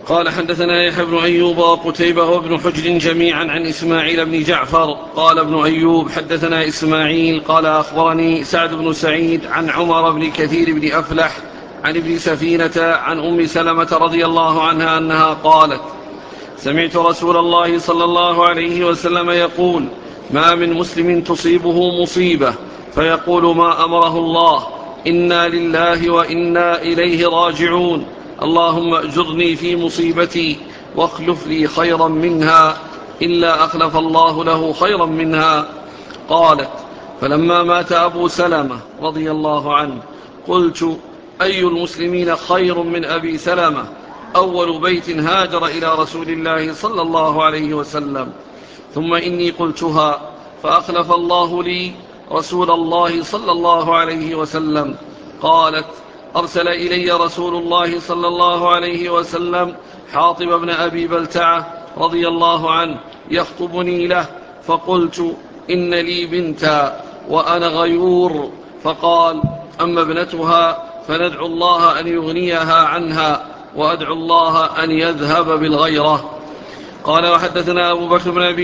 قال حدثنا يحيى بن أيوب وقتيبة وابن حجر جميعا عن إسماعيل بن جعفر قال ابن أيوب حدثنا إسماعيل قال أخبرني سعد بن سعيد عن عمر بن كثير بن أفلح عن ابن سفينة عن أم سلمة رضي الله عنها أنها قالت: سمعت رسول الله صلى الله عليه وسلم يقول: ما من مسلم تصيبه مصيبة فيقول ما أمره الله، إنا لله وإنا إليه راجعون، اللهم أجرني في مصيبتي واخلف لي خيرا منها، إلا أخلف الله له خيرا منها. قالت: فلما مات أبو سلمة رضي الله عنه قلت: أي المسلمين خير من أبي سلمة؟ أول بيت هاجر إلى رسول الله صلى الله عليه وسلم. ثم إني قلتها فأخلف الله لي رسول الله صلى الله عليه وسلم. قالت: أرسل إلي رسول الله صلى الله عليه وسلم حاطب بن أبي بلتعة رضي الله عنه يخطبني له، فقلت: إن لي بنتا وأنا غيور. فقال: أما ابنتها فندعو الله أن يغنيها عنها، وأدعو الله أن يذهب بالغيرة. قال وحدثنا أبو بكر بن أبي